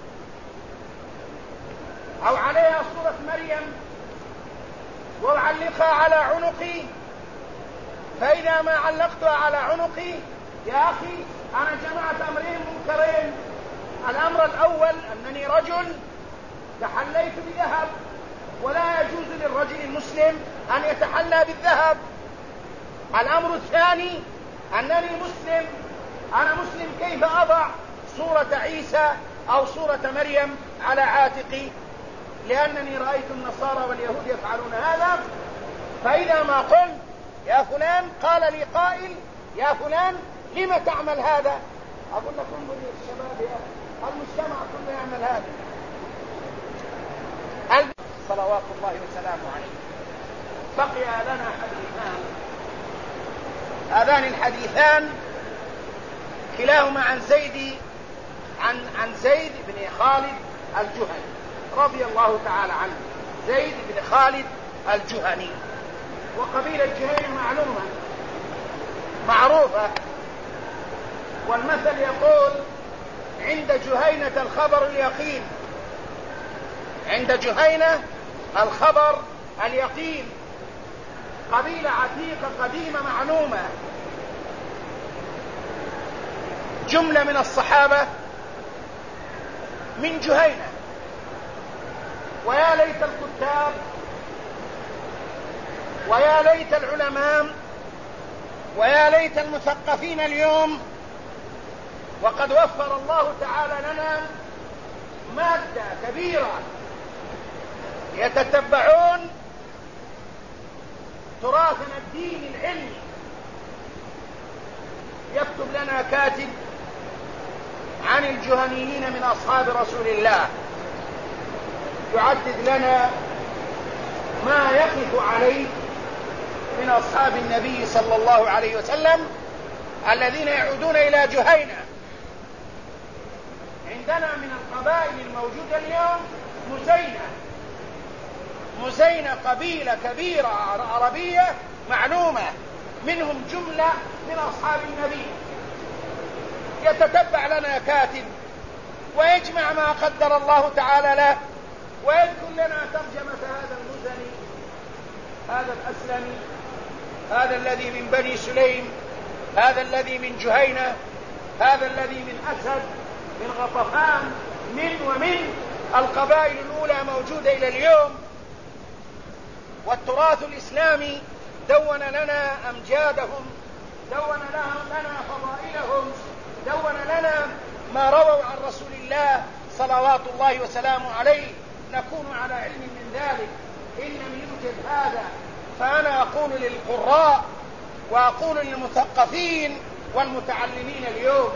أو عليها صورة مريم وأعلقها على عنقي، فإذا ما علقتها على عنقي يا أخي أنا جمعت أمرين منكرين. الأمر الأول أنني رجل تحليت بذهب، ولا يجوز للرجل المسلم أن يتحلى بالذهب. الأمر الثاني أنني مسلم، أنا مسلم، كيف أضع صورة عيسى أو صورة مريم على عاتقي؟ لأنني رأيت النصارى واليهود يفعلون هذا. فإذا ما قلت يا فلان، قال لي قائل يا فلان لم تعمل هذا؟ أقول لك انظر يا الشباب، المجتمع كله يعمل هذا. صلوات الله وسلامه عليه. بقي لنا حديثان، هذان الحديثان كلاهما عن زيد عن عن زيد بن خالد الجهني رضي الله تعالى عنه. زيد بن خالد الجهني، وقبيلة جهينة معلومة معروفة، والمثل يقول: عند جهينة الخبر اليقين، عند جهينة الخبر اليقين. قبيلة عتيقة قديمة معلومة. جملة من الصحابة من جهينة، ويا ليت الكتاب ويا ليت العلماء ويا ليت المثقفين اليوم، وقد وفر الله تعالى لنا مادة كبيرة يتتبعون تراثنا الديني العلمي. يكتب لنا كاتب عن الجهنيين من أصحاب رسول الله، يعدد لنا ما يقف عليه من أصحاب النبي صلى الله عليه وسلم الذين يعودون إلى جهينة. عندنا من القبائل الموجودة اليوم مزينة. مزينة قبيلة كبيرة عربية معلومة، منهم جملة من أصحاب النبي. يتتبع لنا كاتب ويجمع ما قدر الله تعالى له، ويذكر لنا ترجمة هذا المزني، هذا الأسلمي، هذا الذي من بني سليم، هذا الذي من جهينة، هذا الذي من أسد، من غطفان، من ومن القبائل الأولى موجودة إلى اليوم. والتراث الإسلامي دون لنا أمجادهم، دون لنا فضائلهم، دون لنا ما رووا عن رسول الله صلوات الله وسلامه عليه. نكون على علم من ذلك. إن لم يوجد هذا فأنا أقول للقراء وأقول للمثقفين والمتعلمين اليوم: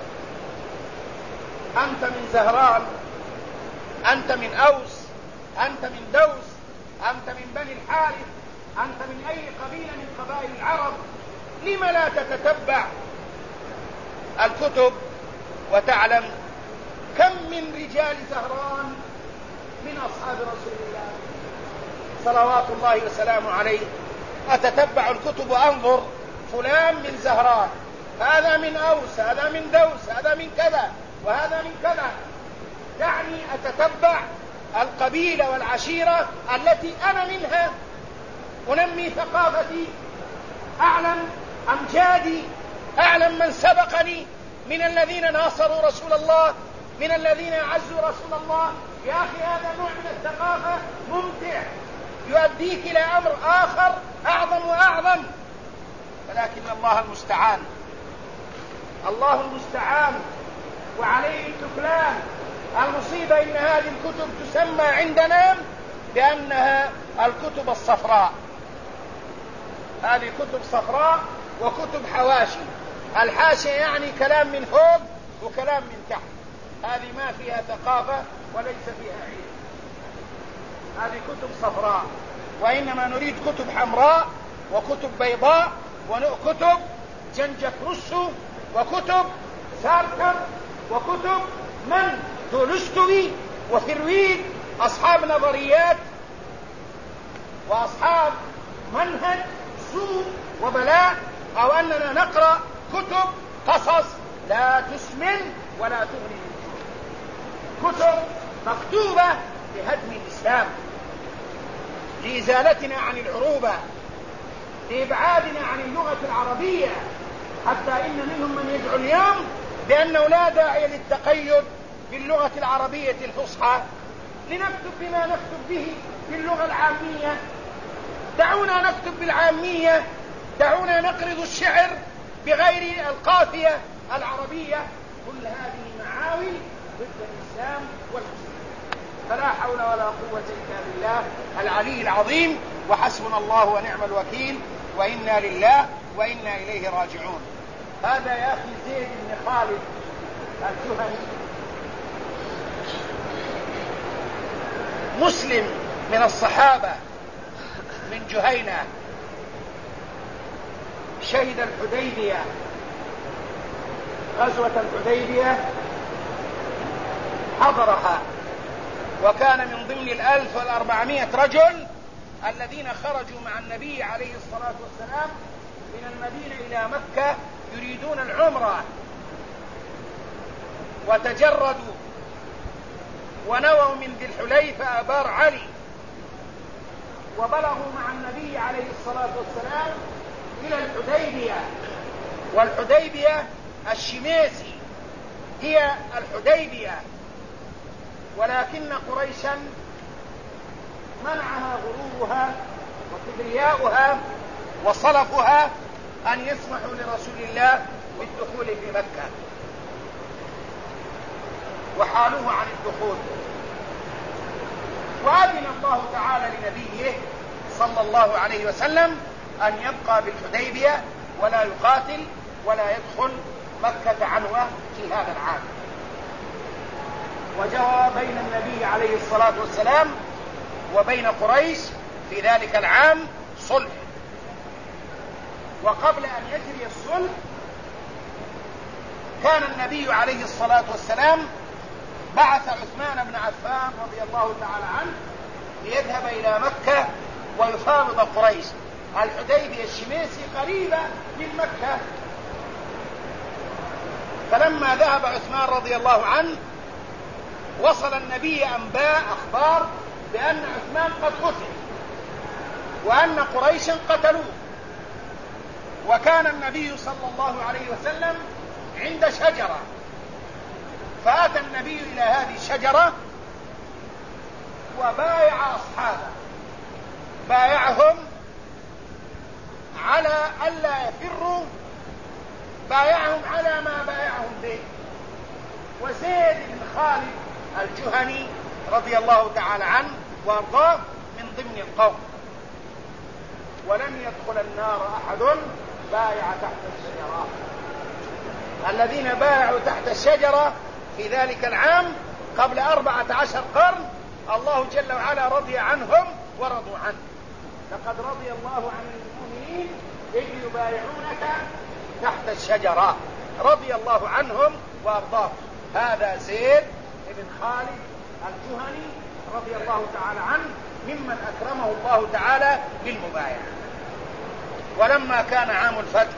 أنت من زهران، أنت من أوس، أنت من دوس، أنت من بني الحارث، أنت من أي قبيلة من قبائل العرب، لم لا تتتبع الكتب وتعلم كم من رجال زهران من أصحاب رسول الله صلوات الله وسلامه عليه؟ أتتبع الكتب وأنظر فلان من زهران، هذا من أوس، هذا من دوس، هذا من كذا وهذا من كذا. دعني أتتبع القبيلة والعشيرة التي أنا منها، أنمي ثقافتي، أعلم أمجادي، أعلم من سبقني من الذين ناصروا رسول الله، من الذين أعزوا رسول الله. يا أخي هذا نوع من الثقافة ممتع يؤديك إلى أمر آخر أعظم وأعظم، ولكن الله المستعان، الله المستعان وعليه التكلان. المصيبة إن هذه الكتب تسمى عندنا بأنها الكتب الصفراء. هذه كتب صفراء وكتب حواشي. الحاشية يعني كلام من فوق وكلام من تحت، هذه ما فيها ثقافة وليس فيها علم. هذه كتب صفراء، وإنما نريد كتب حمراء وكتب بيضاء وكتب جنجك رسو وكتب سارتر وكتب من تولستوي وفرويد، أصحاب نظريات وأصحاب منهج سوء وبلاء. أو أننا نقرأ كتب قصص لا تسمن ولا تغني من جوع، كتب مكتوبة لهدم الإسلام، لإزالتنا عن العروبة، لإبعادنا عن اللغة العربية، حتى إن منهم من يدعو اليوم بأنه لا داعي للتقيد باللغة العربية الفصحى، لنكتب بما نكتب به باللغة العامية. دعونا نكتب بالعامية، دعونا نقرض الشعر بغير القافية العربية. كل هذه معاول ضد الإسلام والمسلمين. فلا حول ولا قوة إلا بالله العلي العظيم، وحسبنا الله ونعم الوكيل، وإنا لله وإنا إليه راجعون. هذا يا أخي زيد بن خالد الجهني مسلم من الصحابة من جهينة، شهد الحديبية، غزوة الحديبية حضرها، وكان من ضمن الألف والأربعمائة رجل الذين خرجوا مع النبي عليه الصلاة والسلام من المدينة إلى مكة يريدون العمرة، وتجردوا ونووا من ذي الحليفة آبار علي، وبلغوا مع النبي عليه الصلاة والسلام إلى الحديبية. والحديبية الشميسي هي الحديبية، ولكن قريشا منعها غرورها وكبرياؤها وصلفها أن يسمحوا لرسول الله بالدخول في مكة، وحالوه عن الدخول. وأذن الله تعالى لنبيه صلى الله عليه وسلم أن يبقى بالحديبية ولا يقاتل ولا يدخل مكة عنوة في هذا العام. وجرى بين النبي عليه الصلاة والسلام وبين قريش في ذلك العام صلح. وقبل أن يجري الصلح كان النبي عليه الصلاة والسلام بعث عثمان بن عفان رضي الله تعالى عنه ليذهب إلى مكة ويفاوض قريش. الحديبية الشميسي قريبة من مكة. فلما ذهب عثمان رضي الله عنه وصل النبي أنباء أخبار بأن عثمان قد قتل وأن قريشا قتلوه. وكان النبي صلى الله عليه وسلم عند شجرة، فأتى النبي إلى هذه الشجرة وبايع أصحابه، بايعهم على ألا يفروا، بايعهم على ما بايعهم به. وزيد بن خالد الجهني رضي الله تعالى عنه وارضاه من ضمن القوم. ولم يدخل النار أحد بايع تحت الشجرة. الذين بايعوا تحت الشجرة في ذلك العام قبل أربعة عشر قرن الله جل وعلا رضي عنهم ورضوا عنه. لقد رضي الله عن المؤمنين إذ يبايعونك تحت الشجرة، رضي الله عنهم وأرضاهم. هذا زيد بن خالد الجهني رضي الله تعالى عنه ممن أكرمه الله تعالى بالمبايعة. ولما كان عام الفتح،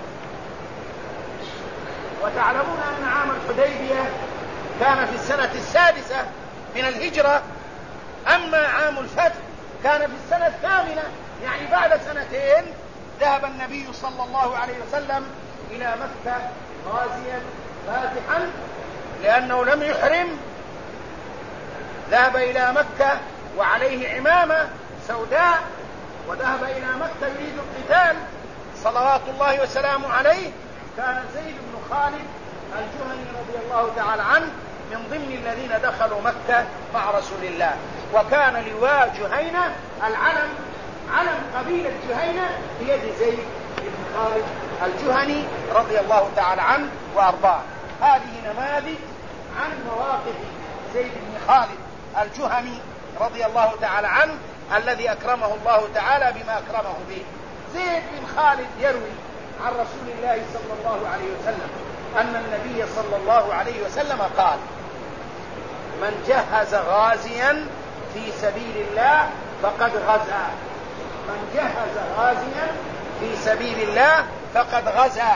وتعلمون أن عام الحديبية كان في السنة السادسة من الهجرة، أما عام الفتح كان في السنة الثامنة، يعني بعد سنتين ذهب النبي صلى الله عليه وسلم إلى مكة غازيا فاتحا، لأنه لم يحرم. ذهب إلى مكة وعليه عمامة سوداء، وذهب إلى مكة يريد القتال صلوات الله وسلامه عليه. كان زيد بن خالد الجهني رضي الله تعالى عنه من ضمن الذين دخلوا مكة مع رسول الله. وكان لواء جهينة العلم، علم قبيلة جهينة بيد زيد بن خالد الجهني رضي الله تعالى عنه وأرضاه. هذه نماذج عن مواقف زيد بن خالد الجهني رضي الله تعالى عنه الذي أكرمه الله تعالى بما أكرمه به. زيد بن خالد يروي عن رسول الله صلى الله عليه وسلم أن النبي صلى الله عليه وسلم قال: من جهز غازيا في سبيل الله فقد غزا. من جهز غازيا في سبيل الله فقد غزا.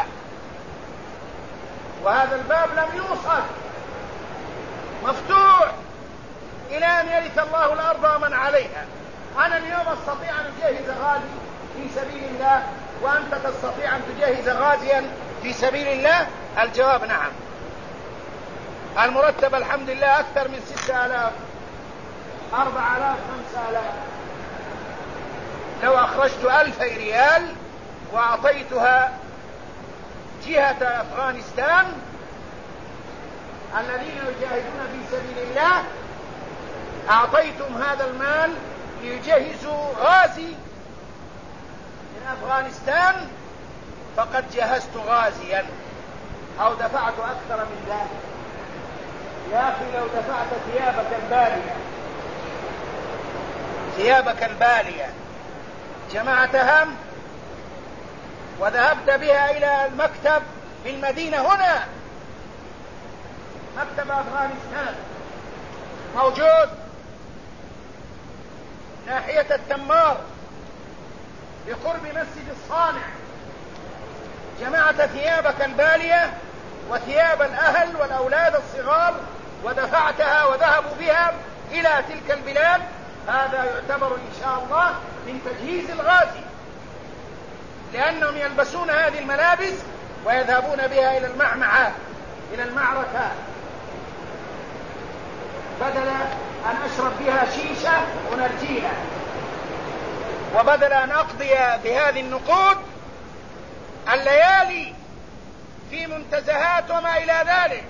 وهذا الباب لم يوصل، مفتوح إلى أن يرث الله الأرض ومن عليها. أنا اليوم أستطيع أن أجهز غازي في سبيل الله، وأنت تستطيع أن تجهز غازيا في سبيل الله؟ الجواب نعم. المرتب الحمد لله أكثر من ستة آلاف، أربع آلاف، خمسة آلاف. لو أخرجت ألف ريال وأعطيتها جهة أفغانستان الذين يجاهدون في سبيل الله، أعطيتم هذا المال ليجهزوا غازي من أفغانستان، فقد جهزت غازيا، أو دفعت أكثر من ذلك. يا أخي لو دفعت ثيابك البالية ثيابك البالية جمعتها وذهبت بها إلى المكتب في المدينة هنا، مكتب أفغانستان موجود ناحية التمار بقرب مسجد الصانع، جمعت ثيابك البالية وثياب الأهل والأولاد الصغار ودفعتها وذهبوا بها إلى تلك البلاد، هذا يعتبر إن شاء الله من تجهيز الغازي، لأنهم يلبسون هذه الملابس ويذهبون بها إلى المعمعة، إلى المعركة، بدل أن أشرب بها شيشة ونرجيلة، وبدل أن أقضي بهذه النقود الليالي في منتزهات وما إلى ذلك.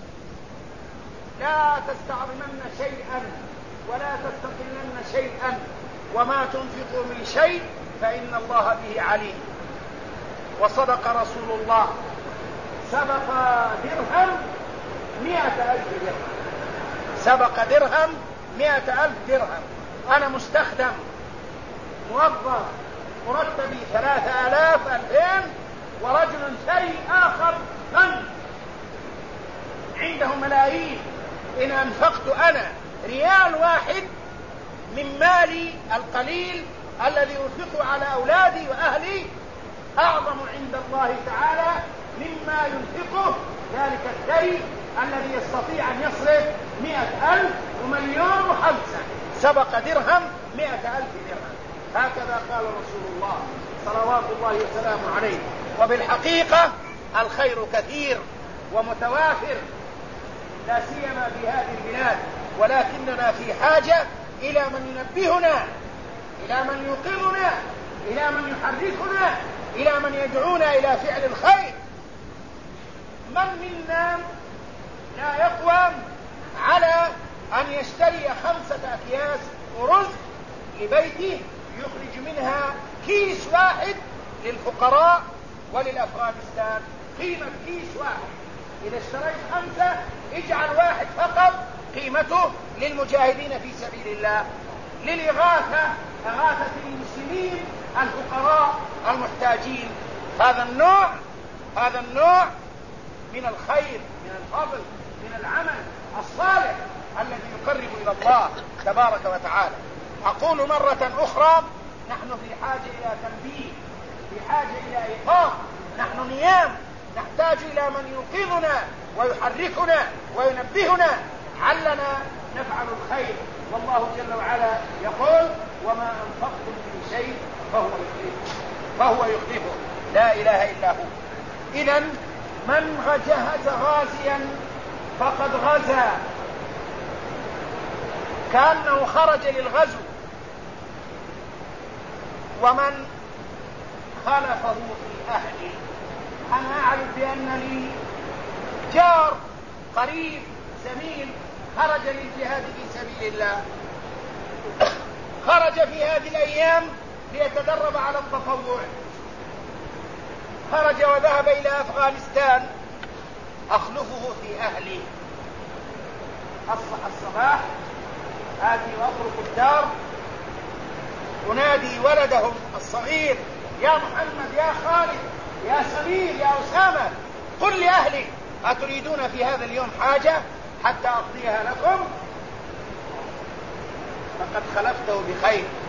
لا تستعظمن شيئا ولا تستقلن شيئا، وما تنفقوا من شيء فإن الله به عليم. وصدق رسول الله: سبق درهم مئة ألف درهم. سبق درهم مئة ألف درهم. أنا مستخدم موظف مرتبي ثلاثة آلاف ألفين، ورجل ثري آخر غني عنده ملايين. إن أنفقت أنا ريال واحد من مالي القليل الذي أنفقه على أولادي وأهلي أعظم عند الله تعالى مما ينفقه ذلك الثري الذي يستطيع أن يصرف مئة ألف ومليون وخمسة. سبق درهم مئة ألف درهم. هكذا قال رسول الله صلوات الله وسلامه عليه. وبالحقيقة الخير كثير ومتوافر، لا سيما في هذه البلاد، ولكننا في حاجة إلى من ينبهنا، إلى من يوقظنا، إلى من يحركنا، إلى من يدعونا إلى فعل الخير. من منا لا يقوم على أن يشتري خمسة أكياس رز لبيته يخرج منها كيس واحد للفقراء وللأفغانستان، قيمة كيس واحد. إذا اشتريت خمسة اجعل واحد فقط قيمته للمجاهدين في سبيل الله، للإغاثة، إغاثة المسلمين الفقراء المحتاجين. هذا النوع هذا النوع من الخير، من الفضل، من العمل الصالح الذي يقرب إلى الله تبارك وتعالى. أقول مرة أخرى، نحن في حاجة إلى تنبيه، في حاجة إلى إيقاظ، نحن نيام، نحتاج إلى من يوقظنا ويحركنا وينبهنا علنا نفعل الخير. والله جل وعلا يقول: وما أنفقتم من شيء فهو يخلفه فهو يخلفه لا إله إلا هو. إذن من جهز غازيا فقد غزا، كأنه خرج للغزو. ومن خلفه في أهله، أنا أعرف بأن لي جار قريب زميل خرج للجهاد في سبيل الله، خرج في هذه الأيام ليتدرب على التطوع، خرج وذهب إلى أفغانستان. أخلفه في أهلي، أصبح الصباح آتي وأطرق الدار أنادي ولدهم الصغير: يا محمد، يا خالد، يا سمير، يا أسامة، قل لأهلي أتريدون في هذا اليوم حاجة حتى أقضيها لكم؟ فقد خلفته بخير.